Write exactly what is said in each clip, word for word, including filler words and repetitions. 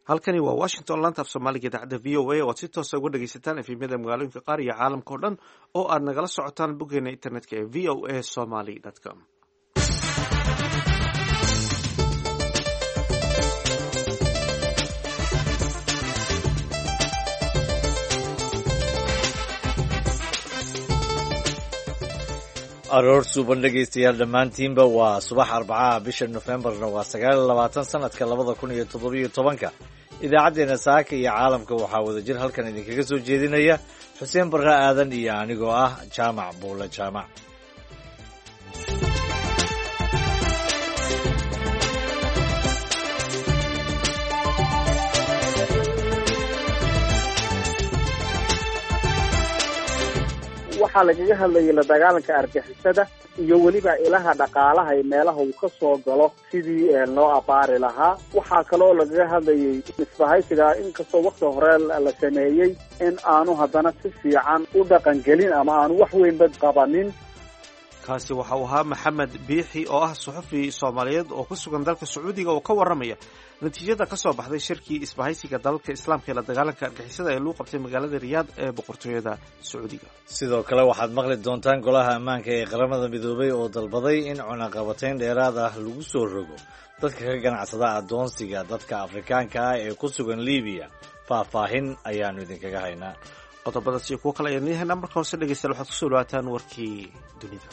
halkani waa washington laanta af soomaaliga idaacadda v o a oo aad si toosa uga dhegaysataan efemyada magaalooyinka qaar iyo caalamka oo dhan oo aad nagala socotaan boggeena internetka ee v o a somaly com. aroor suuban dhegaystayaal dhammaantiinba waa subax arbacaha bisha nofembarna waa sagaal iyo labaatan sanadka labada kun iyo toddobiyo tobanka idaacaddeenna saaka iyo caalamka waxaa wadajir halkan idinkaga soo jeedinaya xuseen barre aadan iyo anigoo ah jaamac buulle jaamac. waxaa lagaga hadlayay la dagaalanka argixisada iyo weliba ilaha dhaqaalaha ee meelaha uu ka soo galo sidii loo abaari lahaa. waxaa kaloo lagaga hadlayay isbahaysiga inkastoo wakti hore la sameeyey in aanu haddana si fiican u dhaqangelin ama aanu wax weynba qabanin. kaasi waxa uu ahaa maxamed biixi oo ah suxufi soomaaliyeed oo ku sugan dalka sacuudiga oo ka warramaya natiijada ka soo baxday shirkii isbahaysiga dalalka islaamka ee la dagaalanka argixisada ee lagu qabtay magaalada riyaad ee boqortooyada sacuudiga. sidoo kale waxaad maqli doontaan golaha ammaanka ee qaramada midoobay oo dalbaday in cunaqabatayn dheeraad ah lagu soo rogo dadka ka ganacsada addoonsiga dadka afrikaanka ah ee ku sugan libiya. faahfaahin ayaanu idinkaga haynaa. qodobadaas iyo kuwo kale ayaan leeyahaynaa. marka hoose dhegeystayaal waxaad kusoo dhawaataan warkii dunida.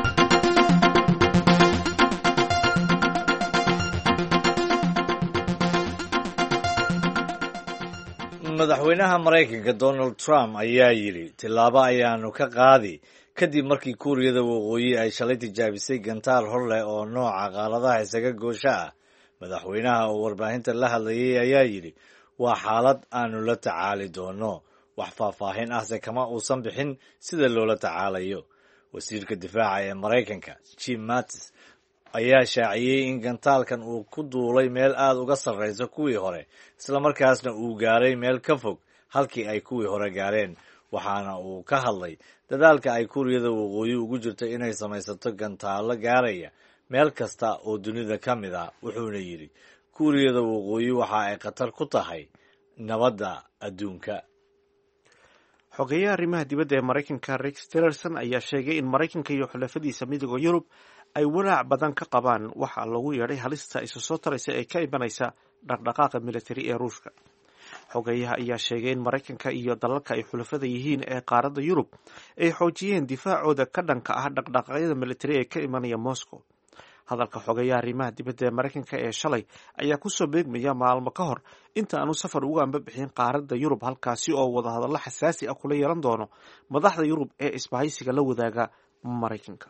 madaxweynaha maraykanka donald trump ayaa yidhi tillaabo ayaanu ka qaadi kadib markii kuuriyada waqooyi ay shalay tijaabisay gantaal hor leh oo nooca qaaladaha isaga goosha ah. madaxweynaha oo warbaahinta la hadlayay ayaa yidhi waa xaalad aanu la tacaali doono. wax faahfaahin ahse kama uusan bixin sida loola tacaalayo. wasiirka difaaca ee maraykanka jim mattis ayaa shaaciyey in gantaalkan uu ku duulay meel aad uga sarraysa kuwii hore islamarkaasna uu gaaray meel ka fog halkii ay kuwii hore gaareen. waxaana uu ka hadlay dadaalka ay kuuriyada waqooyi ugu jirto inay samaysato gantaallo gaaraya meel kasta oo dunida ka mid ah. wuxuuna yidhi kuuriyada waqooyi waxa ay khatar ku tahay nabadda adduunka. xogeeyaha arrimaha dibadda ee maraykanka rex tillerson ayaa sheegay in maraykanka iyo xulafadiisa midooda yurub ay walaac badan ka qabaan waxa lagu yeedhay halista isu soo taraysa ee ka imanaysa dhaqdhaqaaqa militari ee ruushka. xogeeyaha ayaa sheegay in maraykanka iyo dalalka ay xulafada yihiin ee qaaradda yurub ay xoojiyeen difaacooda ka dhanka ah dhaqdhaqaaqyada militari ee ka imanaya moscow. hadalka xogeeyaha arrimaha dibadda ee maraykanka ee shalay ayaa kusoo beegmaya maalmo ka hor inta aanu safar uga amba bixin qaaradda yurub halkaasi oo wadahadallo xasaasi ah kula yeelan doono madaxda yurub ee isbahaysiga la wadaaga maraykanka.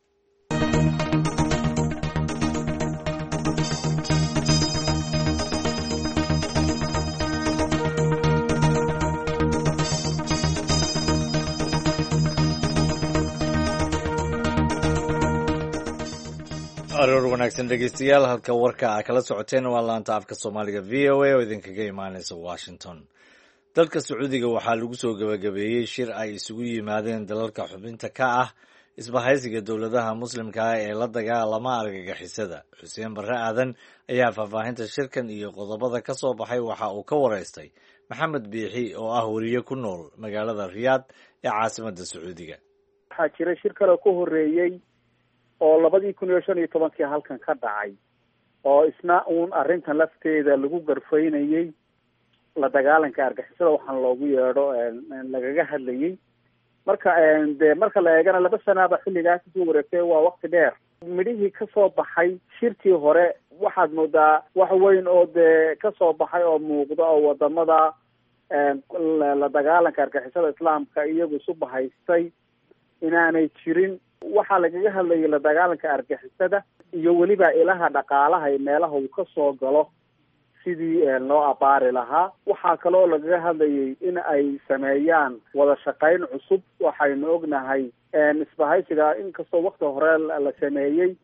aroor wanaagsan dhegaystayaal, halka warka a kala socoteen waa laanta afka soomaaliga v o a oo idinkaga imaanaysa washington. dalka sacuudiga waxaa lagu soo gabagabeeyey shir ay isugu yimaadeen dalalka xubinta ka ah isbahaysiga dowladaha muslimka ah ee la dagaalama argagixisada. xuseen barre aadan ayaa faahfaahinta shirkan iyo qodobada ka soo baxay waxa uu ka waraystay maxamed biixi oo ah weriye ku nool magaalada riyaad ee caasimadda sacuudiga. waxaa jira shir kale ku horeeyey oo labadii kun iyo shan iyo tobankii halkan ka dhacay oo isna uun arrintan lafteeda lagu garfaynayey la dagaalanka argixisada waxaan loogu yeedho lagaga hadlayey. marka dee marka la eegana laba sanaaba xilligaas kasoo wareegtay waa wakti dheer. midhihii kasoo baxay shirkii hore waxaad moodaa wax weyn oo dee kasoo baxay oo muuqda oo wadamada la dagaalanka argixisada islaamka iyagu isu bahaystay inaanay jirin. waxaa lagaga hadlayay la dagaalanka argixisada iyo weliba ilaha dhaqaalaha ee meelaha uu ka soo galo sidii loo abaari lahaa. waxaa kaloo lagaga hadlayay in ay sameeyaan wada shaqayn cusub. waxaynu ognahay isbahaysiga inkastoo wakti hore la sameeyey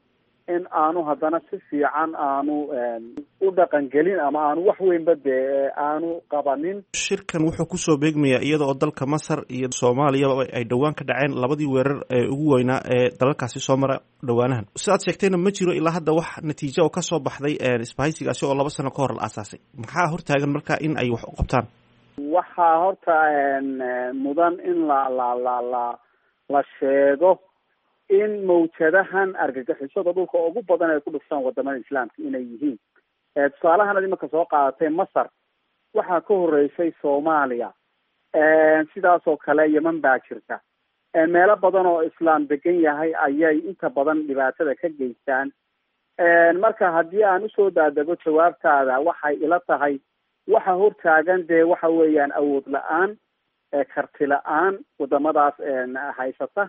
in aanu haddana si fiican aanu u dhaqangelin ama aanu wax weynba dee aanu qabanin. shirkan wuxuu kusoo beegmayaa iyada oo dalka masar iyo soomaaliyaba ay dhowaan ka dhaceen labadii weerar ee ugu weynaa ee dalalkaasi soo mara dhowaanahan. sidaad sheegtayna ma jiro ilaa hadda wax natiijo oo kasoo baxday isbahaysigaasi oo laba sano ka hor la aasaasay. maxaa hortaagan marka in ay wax u qabtaan? waxaa horta mudan in la la la la la sheego in mawjadahan argagixisada dhulka ugu badan ay ku dhuftaan wadamada islaamka inay yihiin. tusaalahan ad imanka soo qaadatay masar, waxaa ka horeysay soomaaliya, sidaas oo kale yeman baa jirta. meelo badan oo islaam degan yahay ayay inta badan dhibaatada ka geystaan. marka haddii aan usoo daadego jawaabtaada, waxay ila tahay waxa hortaagan dee waxa weeyaan awood la-aan, karti la-aan wadamadaas haysata,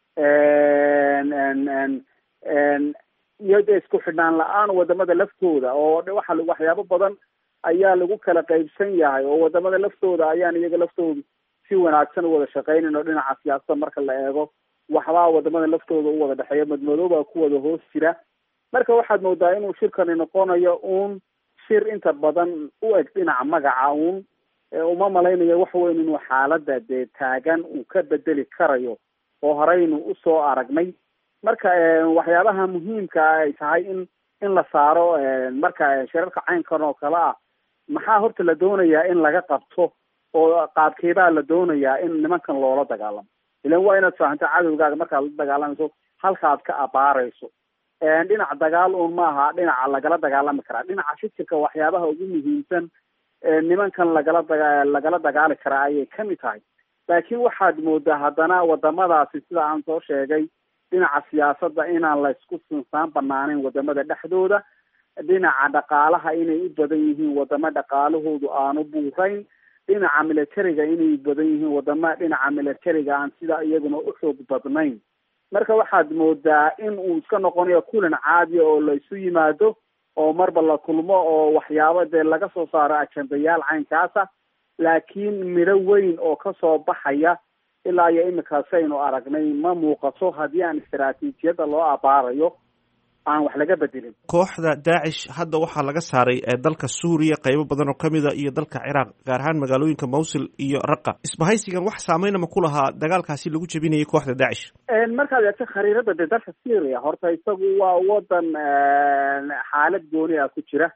iyo dee isku xidhnaan la-aan wadamada laftooda, oo waxa waxyaabo badan ayaa lagu kala qaybsan yahay, oo wadamada laftooda ayaan iyaga laftooda si wanaagsan u wada shaqaynayn. oo dhinaca siyaasada marka la eego waxbaa wadamada laftooda u wada dhexeeya, madmadooba ku wada hoos jira. marka waxaad moodaa inuu shirkani noqonayo uun shir inta badan u eg dhinaca magaca uun. uma malaynayo wax weyn inuu xaalada dee taagan uu ka bedeli karayo oo horeynu usoo aragnay. marka waxyaabaha muhiimka ay tahay in in la saaro marka shirarka caynkan oo kale ah, maxaa horta la doonayaa in laga qabto, oo qaabkeebaa la doonayaa in nimankan loola dagaalamo. ilan waa inaad fahamta cadowgaaga markaad la dagaalamayso halkaad ka abaarayso. dhinaca dagaal un maaha dhinaca lagala dagaalami karaa. dhinaca fikirka waxyaabaha ugu muhiimsan nimankan lagala daga lagala dagaali karaa ayay kamid tahay. laakiin waxaad moodaa haddana wadamadaasi sida aan soo sheegay, dhinaca siyaasadda inaan la isku sinsaan banaaneyn wadamada dhexdooda. dhinaca dhaqaalaha inay u badan yihiin wadamo dhaqaalahoodu aanu buurayn. dhinaca militariga inay badan yihiin wadama dhinaca militariga aan sida iyaguna u xoog badnayn. marka waxaad moodaa in uu iska noqonayo kulan caadiya oo la isu yimaado, oo marba la kulmo oo waxyaabo dee laga soo saaro ajendayaal caynkaasa. laakiin midho weyn oo kasoo baxaya ilaa iyo imikaasaynu aragnay ma muuqato haddii aan istaraatiijiyadda loo abaarayo aan wax laga bedelin. kooxda daacish hadda waxaa laga saaray dalka suuriya qaybo badan oo kamida iyo dalka ciraaq, gaar ahaan magaalooyinka mawsil iyo raqa. isbahaysigan wax saameynama ku lahaa dagaalkaasi lagu jebinayay kooxda daacish? markaad eegto khariirada dee dalka syria, horta isagu waa wadan xaalad gooni ah ku jira.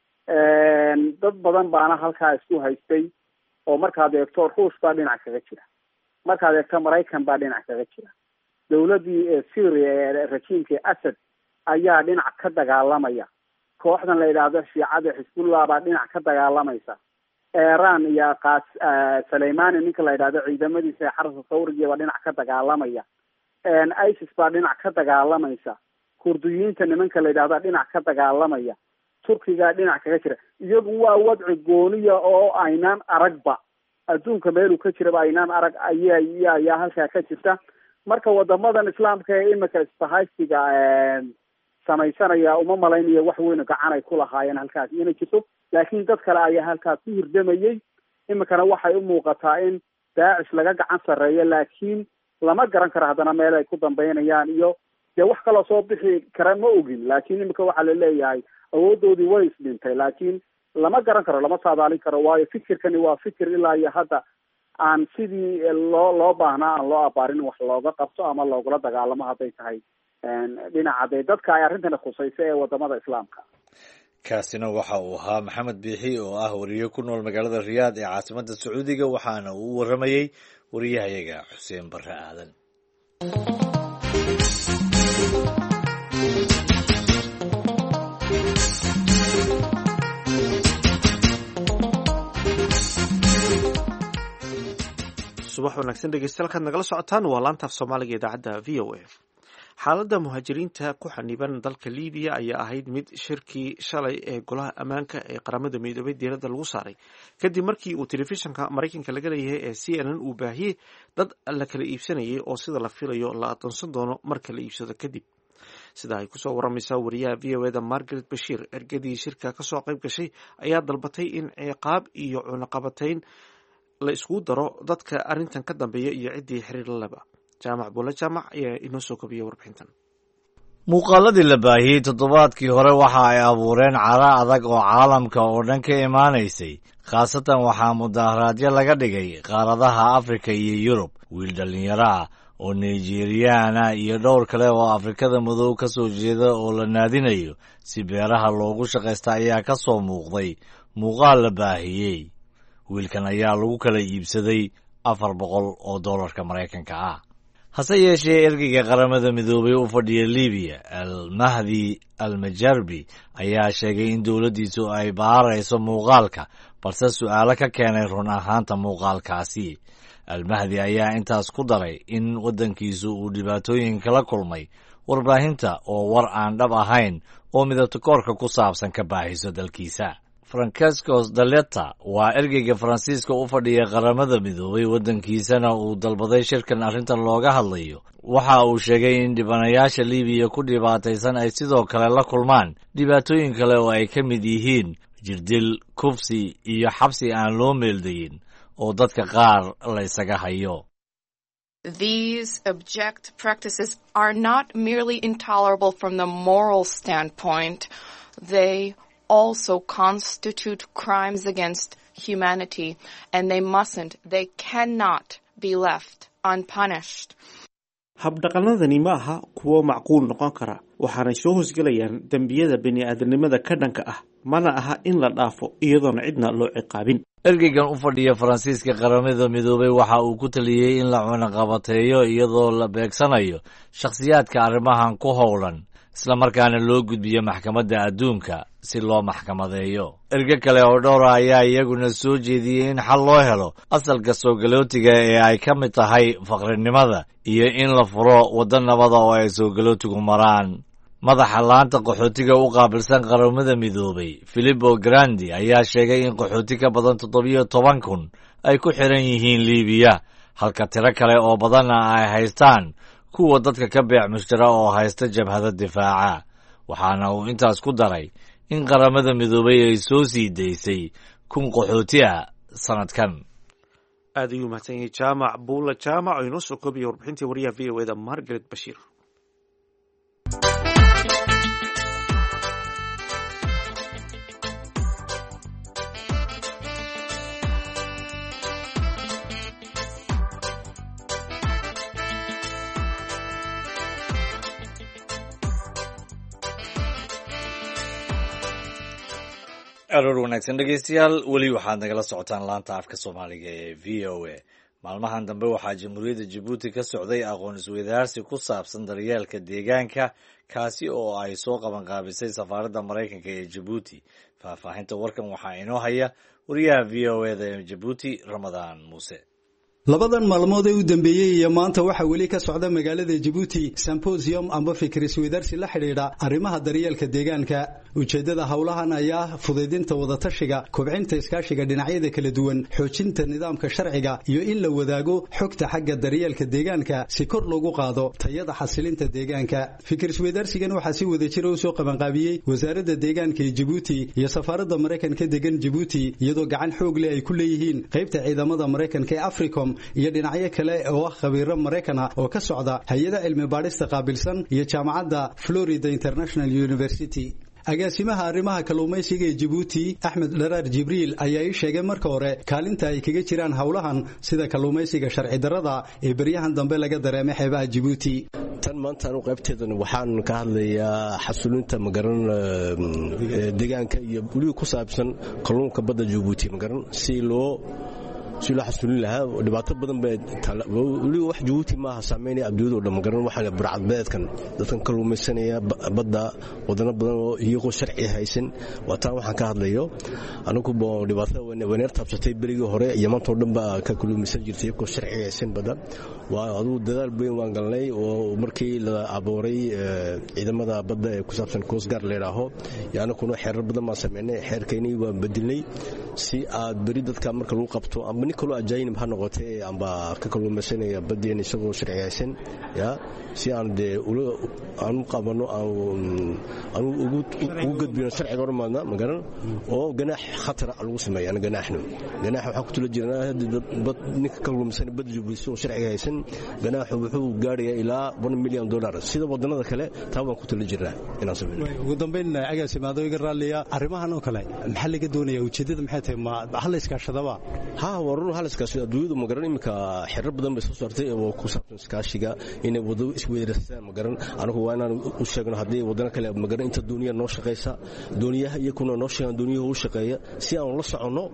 dad badan baana halkaa isku haystay, oo markaad eegto ruush baa dhinac kaga jira, markaad eegto maraykan baa dhinac kaga jira. dawladii syria ee rajiimka asad ayaa dhinac ka dagaalamaya. kooxdan la yidhaahdo shiicada xisbullah baa dhinac ka dagaalamaysa. iran iyo qas saleimani ninka la yidhahdo ciidamadiisa ee xarasa thawriga baa dhinac ka dagaalamaya. isis baa dhinac ka dagaalamaysa. kurdiyiinta nimanka la yidhahdo dhinac ka dagaalamaya. turkiga dhinac kaga jira. iyagu waa wadci gooniya oo aynaan aragba, adduunka meeluu ka jiraba aynaan arag aya ayaa halkaa ka jirta. marka wadamadan islaamka ee imika isbahaysiga samaysanaya uma malaynayo wax weyn gacan ay ku lahaayeen halkaas inay jirto. laakiin dad kale ayaa halkaas ku hirdamayay. imikana waxay u muuqataa in daacish laga gacan sarreeyo, laakiin lama garan karo haddana meel ay ku dambeynayaan, iyo dee wax kaloo soo bixi kara ma ogin. laakiin imika waxaa la leeyahay awoodoodii way isdhintay, laakiin lama garan karo, lama saadaalin karo. waayo fikirkani waa fikir ilaa iyo hadda aan sidii loo loo baahnaa aan loo abaarin wax looga qabto ama loogula dagaalamo hadday tahay dhinaca dee dadka ay arrintani khusayso ee wadamada islaamka. kaasina waxa uu ahaa maxamed biixi oo ah wariye ku nool magaalada riyaad ee caasimada sacuudiga, waxaana uu u waramayey wariyahayaga xuseen barre aadan. subax wanaagsan dhegeystayaal, halkaad nagala socotaan waa laanta af soomaaliga idaacadda v o a. xaaladda muhaajiriinta ku xaniban dalka libiya ayaa ahayd mid shirkii shalay ee golaha ammaanka ee qaramada midoobay diiradda lagu saaray kadib markii uu telefishinka maraykanka laga leeyahay ee c n n uu baahiyey dad la kala iibsanayay oo sida la filayo la adoonsan doono marka la iibsado kadib. sida ay kusoo waramaysaa wariyaha v o eda margaret bashiir, ergadii shirka kasoo qayb gashay ayaa dalbatay in ciqaab iyo cunaqabatayn la iskugu daro dadka arrintan ka dambeeya iyo ciddii xiriir laleba. jaamac buule jaamac ayaa inoo soo kobiyay warbixintan. muuqaaladii la baahiyey toddobaadkii hore waxa ay abuureen cara adag oo caalamka oo dhan ka imaanaysay khaasatan waxaa mudaharaadyo laga dhigay qaaradaha afrika iyo yurub wiil dhallinyaro ah oo nigeriana iyo dhowr kale oo afrikada madow ka soo jeeda oo la naadinayo si beeraha loogu shaqaysta ayaa ka soo muuqday muuqaal la baahiyey wiilkan ayaa lagu kala iibsaday afar boqol oo dollarka maraykanka ah hase yeeshee ergeyga qaramada midoobay u fadhiya libiya almahdi almajarbi ayaa sheegay in dowladdiisu ay baarayso muuqaalka balse su'aalo ka keenay run ahaanta muuqaalkaasi almahdi ayaa intaas ku daray in waddankiisu uu dhibaatooyin kala kulmay warbaahinta oo war aan dhab ahayn oo midabtakoorka ku saabsan ka baahiso dalkiisa francescos daleta waa ergeyga faransiiska u fadhiya qaramada midoobay waddankiisana uu dalbaday shirkan arrintan looga hadlayo waxa uu sheegay in dhibanayaasha libiya ku dhibaataysan ay sidoo kale la kulmaan dhibaatooyin kale oo ay ka mid yihiin jirdil kufsi iyo xabsi aan loo meeldayin oo dadka qaar la isaga hayo. These abject practices are not merely intolerable from the moral standpoint, they also constitute crimes against humanity, and they mustn't, they cannot be left unpunished. habdhaqannadani ma aha kuwo macquul noqon kara waxaanay soo hoosgelayaan dembiyada bini'aadanimada ka dhanka ah mana aha in la dhaafo iyadoona cidna loo ciqaabin. ergeygan u fadhiya faransiiska qaramada midoobay waxa uu ku taliyey in la cunaqabateeyo iyadoo la beegsanayo shakhsiyaadka arrimahan ku howlan isla markaana loo gudbiyo maxkamadda adduunka si loo maxkamadeeyo erge kale oo dhowra ayaa iyaguna soo jeediyey in xal loo helo asalka soo galootiga ee ay ka mid tahay faqrinimada iyo in la furo waddo nabada oo ay soo galootigu maraan madaxa laanta qaxootiga u qaabilsan qaramada midoobay Filippo Grandi ayaa sheegay in qaxooti ka badan toddobiyo toban kun ay ku xiran yihiin libiya halka tiro kale oo badanna ay haystaan kuwa dadka ka beec mushtara oo haysta jabhada difaaca waxaana uu intaas ku daray in qaramada midoobay ay soo sii daysay kun qaxooti ah sanadkan. aad ayuu mahadsan yahay jaamac buula jaamac oo inoo soo koobiyay warbixintii wariyaha v o e da Margaret Bashir. aroor wanaagsan dhegeystayaal weli waxaad nagala socotaan laanta afka soomaaliga ee v o a maalmahan dambe waxaa jamhuuriyadda jabuuti ka socday aqoon isweydaarsi ku saabsan daryeelka deegaanka kaasi oo ay soo qabanqaabisay safaaradda maraykanka ee jabuuti faahfaahinta warkan waxaa inoo haya wariyaha v o e da ee jabuuti ramadaan muuse. labadan maalmood ee u dambeeyey iyo maanta waxaa weli ka socda magaalada Djibouti symposium amba fikir isweydaarsi la xidhiidha arrimaha daryeelka deegaanka ujeedada hawlahan ayaa fududeynta wada tashiga kobcinta iskaashiga dhinacyada kala duwan xoojinta nidaamka sharciga iyo in la wadaago xogta xagga daryeelka deegaanka si kor loogu qaado tayada xasilinta deegaanka fikir isweydaarsigan waxaa si wada jir u soo qabanqaabiyey wasaaradda deegaanka ee Djibouti iyo safaaradda Mareykanka degan Djibouti iyadoo gacan xoog leh ay ku leeyihiin qaybta ciidamada Mareykanka ee Africom iyo dhinacyo kale oo ah khabiiro Mareykan ah oo ka socda hay'adda cilmi baadhista qaabilsan iyo jaamacadda Florida International University. agaasimaha arrimaha kalluumaysiga ee Djibouti Axmed Daraar Jibriil ayaa ii sheegay marka hore kaalinta ay kaga jiraan hawlahan sida kalluumaysiga sharci darrada ee baryahan dambe laga dareemay xeebaha Djibouti. tan maanta anu qaybteedan waxaan ka hadlayaa xasulinta magaran deegaanka iyo waliba ku saabsan kalluunka badda Djibouti magaran si loo si loo xasulin lahaa dhibaato badan bay waliba wax Djibouti ma aha saameynaya abduudo dham garan waxa burcadbeedkan dadkan kalluumaysanaya badda wadana badan oo iyagoo sharci haysan wataan waxaan ka hadlayo anagu boo dhibaato waneer tabsatay berigii hore Yamantoo dhan ba ka kalluumaysan jirtay iyagoo sharci haysan badan waa adu dadaal bayn waan galnay oo markii la abooray ciidamada badda ee ku saabsan Coast Guard leeyahay yaana kuna xeerar badan ma sameynay xeerkeeni waan bedilnay si aad bari dadka marka lagu qabto ama nin kaloo ajaayib ha noqotay amba ka kalluumaysanaya badeen isagoo sharciyaysan ya si aan de aan u qabano aan ugu ugu gudbino sharciga hormaadna magaran oo ganaax khatar lagu sameeyay ganaaxno ganaax waxa ku tula jirnaa bad ninka kalluumaysan bad Djibouti oo sharciga haysan ganaaxu wuxuu gaarayaa ilaa one million dollar sida wadanada kale taban ku tula jirnaa inaan sameeyno ugu dambeyn agaasimaado iga raaliya arrimahan oo kale maxaa laga doonayaa ujeedada maxay tahay ma hal iska shadaba ha warur hal iska shadaba duudu magaran imika xirro badan bay soo saartay oo ku saabsan iskaashiga inay wado isweerarsan magaran anigu waa inaan u sheegno hadii wadana kale magaran inta duuniya noo shaqeysa duuniyaha iyo kuna noo shaqeeya duuniyaha u shaqeeya si aan la socono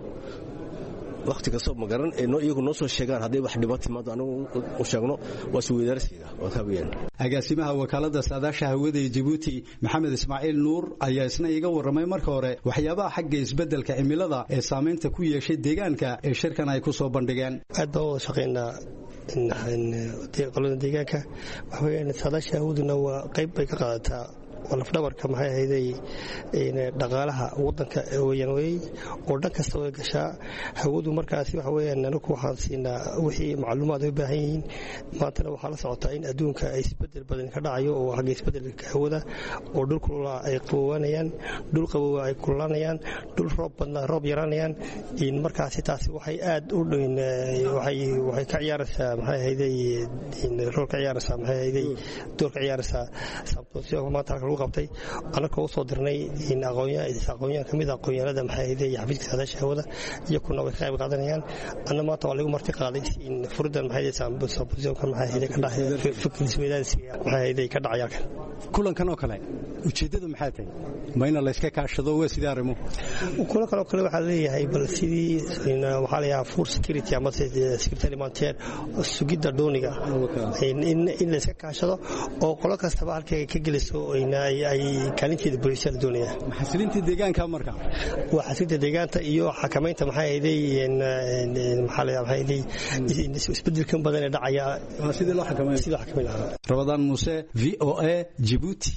waqti kasta magaran ee noo iyagu noo soo sheegaan hadii wax dhibaato timaado anigu u sheegno waa isweerarsiga waa ka weeyaan agaasimaha wakaalada saadaasha hawada ee Djibouti Maxamed Ismaaciil Nuur ayaa isna iga waramay marka hore waxyaabaha xagga isbedelka cimilada ee saameynta ku yeeshay deegaanka ee shirkan ay ku soo bandhigeen aad baa wada shaqeynaa in qolada deegaanka waxa weeyaan saadaasha hawaduna waa qayb bay ka qaadataa walaaf dhabarka maxay ahaydey dhaqaalaha wadanka weeyaan weey oo dhan kasta way gashaa hawadu markaasi waxa weeyaan anagu waxaan siinaa wixii macluumaad ay u baahan yihiin maantana waxaa la socotaa in adduunka ay isbedel badan ka dhacayo oo xagga isbedelka hawada oo dhul kulula ay qabowanayaan dhul qabowa ay kulaanayaan dhul roob badna roob yaraanayaan in markaasi taasi waxay aad u dhin waxay waxay ka ciyaaraysaa maxay ahaydey in rool ka ciyaaraysaa maxay ahaydey door ka ciyaaraysaa sababtoo maanta lagu qabtay anaka u soo dirnay in aqoonyaha aqoonyaha kamid aqoonyahanada maxay ahaydey xafiiska saadaasha hawada iyo kuna way ka qayb qaadanayaan anna maanta waa lagu marti qaaday in furidan maxay ahaydey saambusa kan maxay ahaydey ka dhacay fikirkiisa maxay ahaydey ka dhacay halkan kulankan oo kale ujeedadu maxay tahay mayna la iska kaashado waa sidii arrimo kulankan oo kale waxa leeyahay bal sidii waxa la yahay food security ama security alimentaire sugidda dooniga in in la iska kaashado oo qolo kastaba halkay ka geliso in ay kaalinteeda bulshada doonaya xasilinta deegaanka marka waa xasilinta deegaanka iyo xakamaynta maxay ahaydey in maxaa la yahay isbedelkan badan ee dhacaya sidii loo xakameeyo sidii loo xakameeyo Ramadan Muuse V O A Djibouti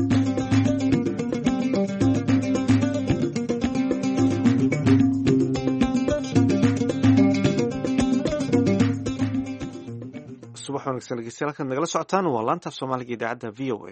subax wanaagsan dhegeystayaal nagala socotaan waa laanta Soomaaliga idaacadda V O A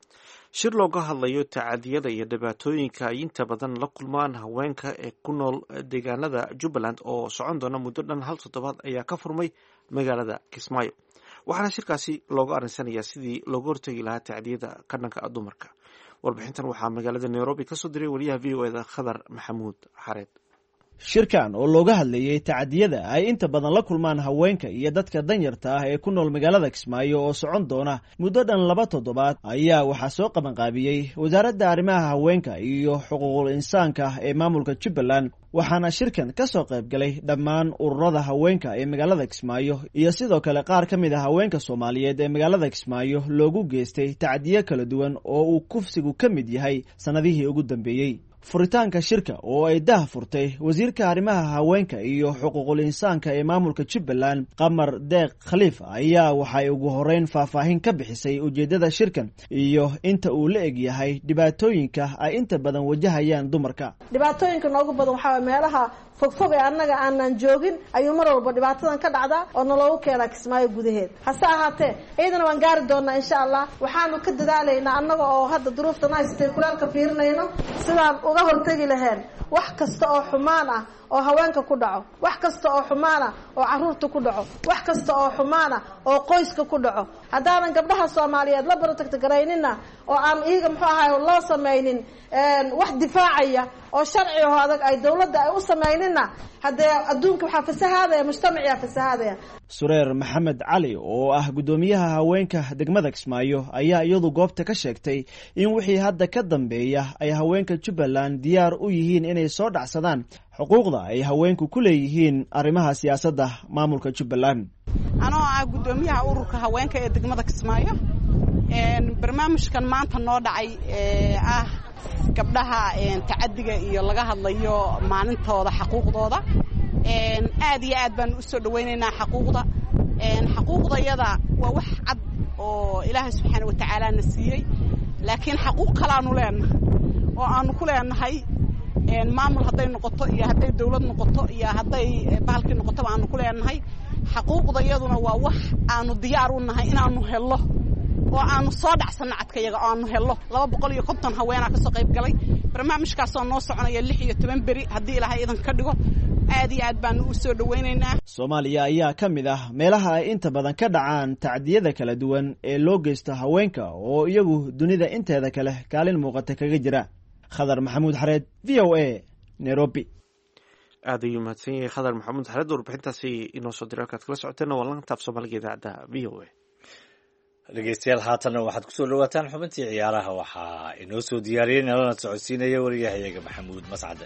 shir looga hadlayo tacadiyada iyo dhibaatooyinka ay inta badan la kulmaan haweenka ee ku nool deegaanada Jubbaland oo socon doona muddo dhan hal toddobaad ayaa ka furmay magaalada Kismaayo waxaana shirkaasi looga arinsanayaa sidii looga hortagi lahaa tacdiyada ka dhanka dumarka warbixintan waxaa magaalada Nairobi ka soo diray wariyaha V O A da Khadar Maxamuud Xareed shirkan oo looga hadlayay tacadiyada ay inta badan la kulmaan haweenka iyo dadka danyarta ah ee ku nool magaalada Kismaayo oo socon doona muddo dhan laba toddobaad ayaa waxaa soo qaban qaabiyey wasaaradda arrimaha haweenka iyo xuquuqul insaanka ee maamulka Jubbaland waxaana shirkan ka soo qayb galay dhammaan ururada haweenka ee magaalada Kismaayo iyo sidoo kale qaar ka mid ah haweenka Soomaaliyeed ee magaalada Kismaayo loogu geystay tacadiyo kala duwan oo uu kufsigu ka mid yahay sanadihii ugu dambeeyay furitaanka shirka oo ay dah furtay wasiirka arrimaha haweenka iyo xuquuqul insaanka ee maamulka Jubbaland Qamar Deeq Khaliif ayaa waxay ugu horeyn faahfaahin ka bixisay ujeedada shirkan iyo inta uu la eg yahay dhibaatooyinka ay inta badan wajahayaan dumarka dhibaatooyinka noogu badan waxa meelaha fogfog ee annaga aanan joogin ayuu mar walba dhibaatadan ka dhacdaa oo naloogu keenaa Kismaayo gudaheed hase ahaatee ciidana waan gaari doonaa insha Allah waxaanu ka dadaalaynaa annaga oo hadda duruufta naystay kulaalka fiirinayno sidaan uga hortagi lahayn wax kasta oo xumaan ah oo haweenka ku dhaco wax kasta oo xumaan ah oo caruurta ku dhaco wax kasta oo xumaan ah oo qoyska ku dhaco haddaanan gabdhaha Soomaaliyeed la barotagta garaynina oo aan iyaga muxuu ahaay loo sameeynin wax difaacaya oo sharci oo adag ay dawladda ay u sameeynina hadee adduunka waxa fasahaadaya mujtamaciga fasahaadaya Sureer Maxamed Cali oo ah gudoomiyaha haweenka degmada Kismaayo ayaa iyadu goobta ka sheegtay in wixii hadda ka dambeeya ay haweenka Jubbaland diyaar u yihiin inay soo dhacsadaan xuquuqda ay haweenku ku leeyihiin arrimaha siyaasadda maamulka Jubbaland anoo ah gudoomiyaha ururka haweenka ee degmada Kismaayo een barnaamijkan maanta noo dhacay ee ah gabdhaha een tacadiga iyo laga hadlayo maalintooda xuquuqdooda een aad iyo aad baan u soo dhaweynaynaa xuquuqda een xuquuqdayada waa wax cad oo Ilaahay subxaanahu wa ta'aala na siiyay laakiin xuquuq kale aanu leenahay oo aanu ku leenahay maamul hadday noqoto iyo hadday dawlad noqoto iyo hadday bahalkii noqotoba aanu ku leenahay xaquuqda iyaduna waa wax aanu diyaar u nahay inaanu hello oo aanu soo dhacsanno cadkayaga oo aanu hello laba boqol iyo konton haweenaa ka soo qayb galay barnaamijkaasoo noo soconaya lix iyo toban beri haddii ilaahay idan ka dhigo aad iyo aad baanu u soo dhawaynaynaa. Soomaaliya ayaa ka mid ah meelaha ay inta badan ka dhacaan tacdiyada kala duwan ee loo geysto haweenka oo iyagu dunida inteeda kale kaalin muuqata kaga jira. Khadar Maxamuud Xareed, V O A, Nairobi. aad ayuu mahadsan yahay Khadar Maxamuud Xareed. warbixintaasi inoo soo diray halkaad kala socoteena waa laanta af Soomaaliga idaacadda V O A. dhegeystayaal haatanna waxaad kusoo dhawaataan xubintii ciyaaraha waxaa inoo soo diyaariyey nalana socodsiinaya wariyahayaga Maxamuud Mascade.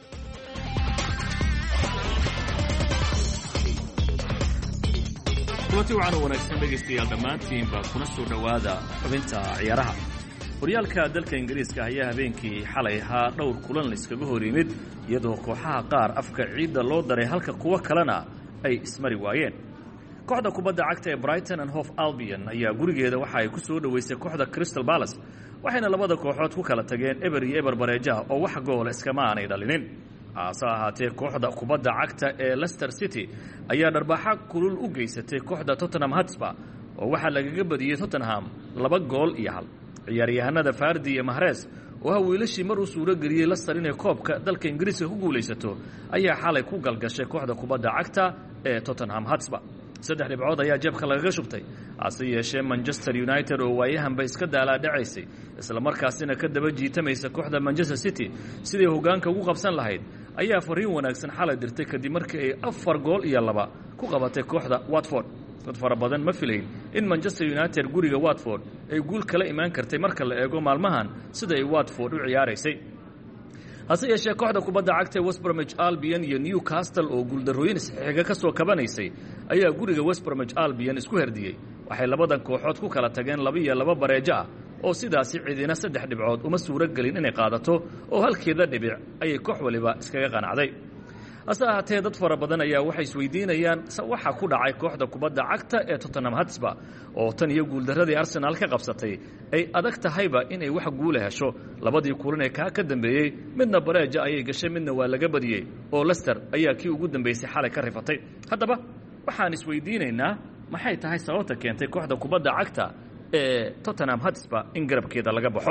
kulanti wacan oo wanaagsan dhegaystayaal dhammaantiinba kuna soo dhowaada xubinta ciyaaraha. horyaalka dalka ingiriiska ayaa habeenkii xalay ahaa dhowr kulan layskaga hor yimid iyadoo kooxaha qaar afka ciidda loo daray halka kuwo kalena ay ismari waayeen. kooxda kubadda cagta ee Brighton and Hove Albion ayaa gurigeeda waxa ay ku soo dhaweysay kooxda Crystal Palace waxayna labada kooxood ku kala tageen eber iyo eber bareejaha oo wax gool iskama aanay dhalinin. hase ahaatee kooxda kubadda cagta ee Leicester City ayaa dharbaaxa kulul u geysatay kooxda Tottenham Hotspur oo waxaa lagaga badiyey Tottenham laba gool iyo hal. ciyaaryahanada Vardy iyo Mahrez oo ah wiilashii mar uu suuro geliyey Leicester inay koobka dalka Ingiriiska ku guulaysato ayaa xalay ku galgashay kooxda kubadda cagta ee Tottenham Hotspur. saddex dhibcood ayaa jeebka lagaga shubtay hase yeeshee Manchester United oo waayahanba iska daalaa dhacaysay isla markaasina ka daba jiitamaysa kooxda Manchester City sidii hoggaanka ugu qabsan lahayd ayaa fariin wanaagsan xalay dirtay kadib markii ay afar gool iyo laba ku qabatay kooxda Watford. dad fara badan ma filayn in Manchester United guriga Watford ay guul kala imaan kartay marka la eego maalmahan sida ay Watford u ciyaaraysay. hase yeeshee kooxda kubadda cagta West Bromwich Albion iyo Newcastle oo guuldarrooyin saxiixa ka soo kabanaysay ayaa guriga West Bromwich Albion isku herdiyey. waxay labadan kooxood ku kala tageen laba iyo laba bareejo ah oo sidaasi cidina saddex dhibcood uma suuro gelin inay qaadato oo halkeeda dhibic ayay koox waliba iskaga qanacday. hase ahaatee dad fara badan ayaa waxay isweydiinayaan waxa ku dhacay kooxda kubadda cagta ee Tottenham Hotspur oo tan iyo guuldarradii Arsenal ka qabsatay ay adag tahayba inay wax guul hesho. labadii kulan ee ka ka dambeeyay midna bareejo ayay gashay midna waa laga badiyey oo Leicester ayaa kii ugu dambeysay xalay ka rifatay. haddaba waxaan isweydiinaynaa maxay tahay sababta keentay kooxda kubadda cagta ee Tottenham Hotspur in garabkeeda laga baxo.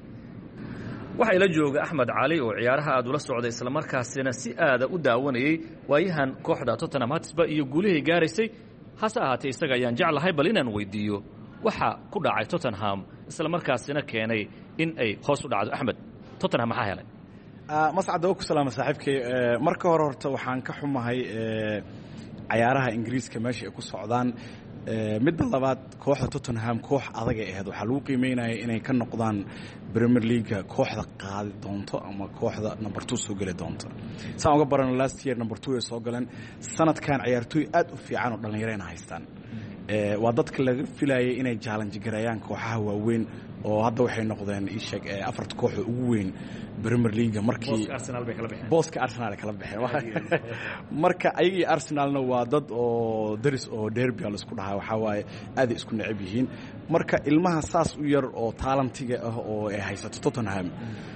waxay la jooga Axmed Cali oo ciyaaraha aad ula socday isla markaasina si aada u daawanayay waayahan kooxda Tottenham Hotspur iyo guulahay gaaraysay. hase ahaatee isaga ayaan jeclahay bal inaan weydiiyo waxa ku dhacay Tottenham isla markaasina keenay in ay hoos u dhacdo. Axmed, Tottenham maxaa helay? mascad oo ku salaama saaxiibkay. marka hore horta waxaan ka xumahay ciyaaraha Ingiriiska meesha ay ku socdaan. midda labaad kooxda Tottenham koox adag ay ahayd waxaa lagu qiimeynayay inay ka noqdaan Premier League kooxda qaadi doonto ama kooxda number two soo gali doonto. saan uga baran last year number two ay soo galeen sanadkan ciyaartooy aad u fiican oo dhalinyaro ay haystaan. ee waa dadka laga filayay inay challenge gareeyaan kooxaha waaweyn oo hadda waxay noqdeen ishaq ee afarta koox ugu weyn Premier League markii Arsenal bay kala baxeen. booska Arsenal kala baxeen. marka ayagii Arsenalna waa dad oo daris oo derby la isku dhahay waxa waaye aad isku necab yihiin. marka ilmaha saas u yar oo talentiga ah oo ay haysato Tottenham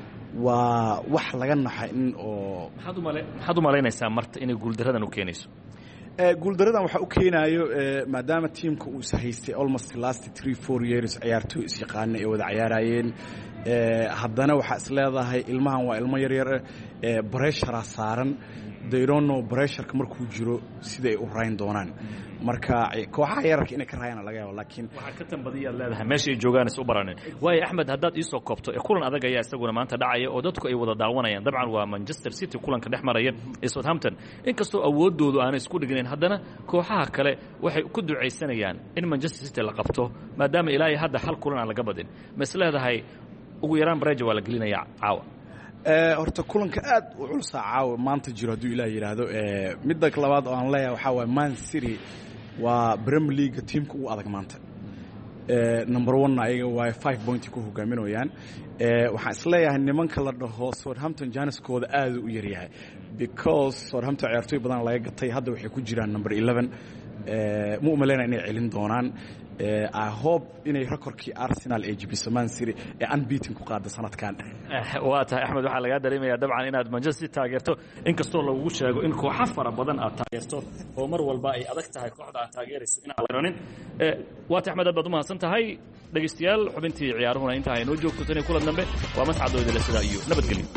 waa wax laga naxay in oo maxaad u malay maxaad u malaynaysaa marta inay guuldaradan u keenayso. ee guuldaradan waxa u keenayo maadaama teamka uu sahaystay almost last three four years ciyaartooy is yaqaan ay wada ciyaarayeen. ee haddana waxa isleedahay ilmahan waa ilmo yar yar ee pressure saaran. they don't know pressure markuu jiro sida ay u rayn doonaan. marka kooxaha yararka inay ka raayaan laga yaabo laakiin waxa ka tanbadiya leedahay meesha ay joogaan is u baraneen. way Axmed haddaad ii soo koobto ee kulan adag ayaa isaguna maanta dhacaya oo dadku ay wada daawanayaan. dabcan waa Manchester City kulanka dhex maraya ee Southampton inkastoo awoodoodu aanay isku dhignayn haddana kooxaha kale waxay ku duceysanayaan in Manchester City la qabto maadaama ilaahay hadda hal kulan aan laga badin. masleedahay ugu yaraan bareejo waa la gelinayaa caawa. ee horta kulanka aad u culus caawa maanta jiro haduu ilaahay yiraahdo. ee midda labaad oo aan leeyahay waxa waa Man City waa Premier League teamka ugu adag maanta. ee number one ayaga waa five point ku hogaaminayaan. ee waxaan isleeyahay nimanka la dhaho Southampton Janiskooda aad u yar yahay because Southampton ciyaartooy badan laga gatay hadda waxay ku jiraan number eleven. ma umaleynaya inay celin doonaan I hope inay recordkii Arsenal ee jibiso Man City ee unbeaten ku qaado sanadkan waa tahay Axmed waxa laga dareemayaa dabcan inaad Manchester taageerto inkastoo lagu sheego in kooxo fara badan aad taageerto oo mar walba ay adag tahay kooxda aad taageerayso in aan la ranin waa tahay Axmed aad u mahadsan tahay dhageystayaal xubintii ciyaaruhuna inta ay noo joogto tan kulan dambe waa mascadooda la sida iyo nabadgelyo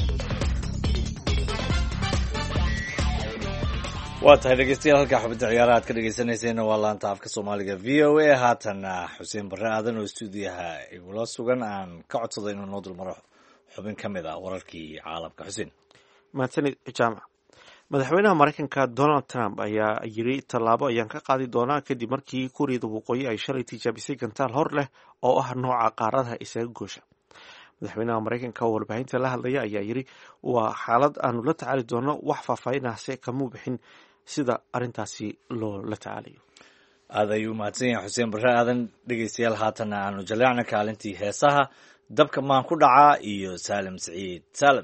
waa tahay dhegeystayaal halkaa xubinta ciyaaraha aad ka dhegeysanayseena waa laanta afka soomaaliga v o a haatana xuseen barre aadan oo stuudiyaha igula sugan aan ka codsaday inuu noo dulmaro xubin ka mid ah wararkii caalamka xuseen mahadsanid jaamac madaxweynaha maraykanka donald trump ayaa yiri tallaabo ayaan ka qaadi doonaa kadib markii kuuriyada waqooyi ay shalay tijaabisay gantaal hor leh oo ah nooca qaaradaha isaga goosha madaxweynaha maraykanka oo warbaahinta la hadlaya ayaa yiri waa xaalad aanu la tacaali doono wax faahfaahinahse kamuu bixin sida arintaasi loo la tacaalayo aad ayuu mahadsan yahay xuseen barre aadan dhegeystayaal haatana aanu jaleecna kaalintii heesaha dabka maan ku dhacaa iyo saalim saciid saalim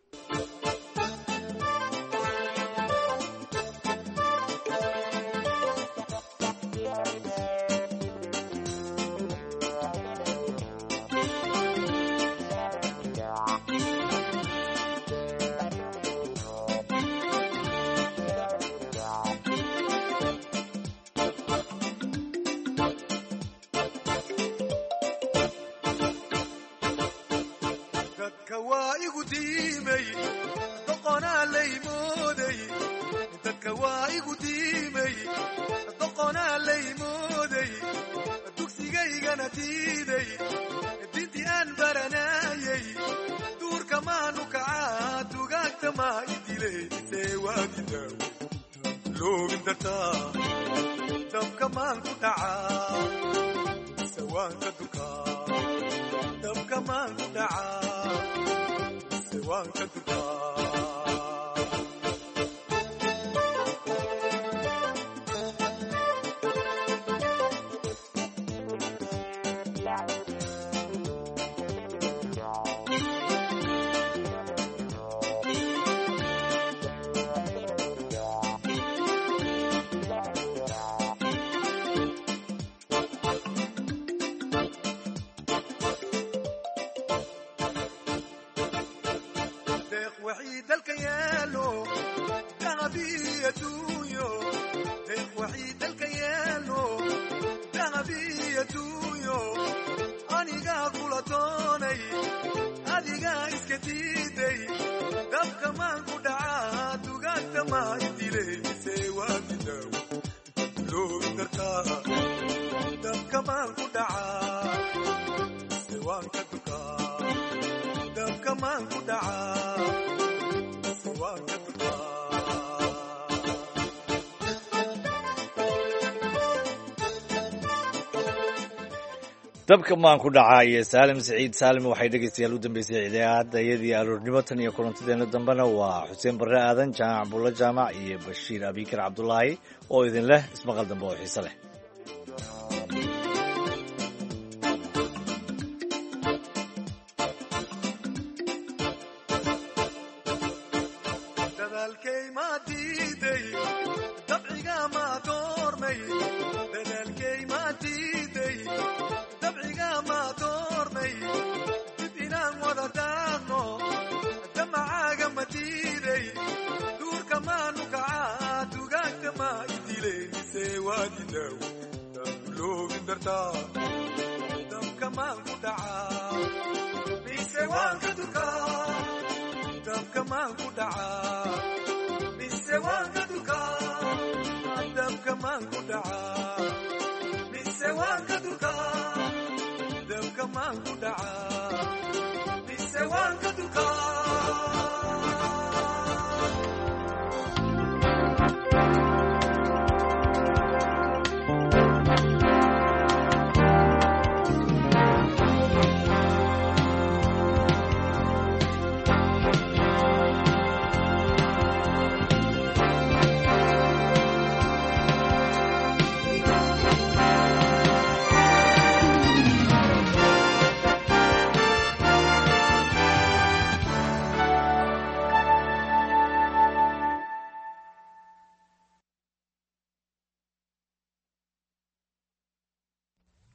dabka maan ku dhacaa iyo saalim saciid saalim waxay dhegeystayaal u dambeysay idaacadayadii aroornimo tan iyo kulantadeena dambena waa xuseen barre aadan jaamac buulla jaamac iyo bashiir abikar cabdulaahi oo idin leh ismaqal dambe oo xiise leh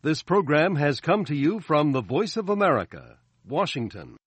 This program has come to you from the Voice of America, Washington.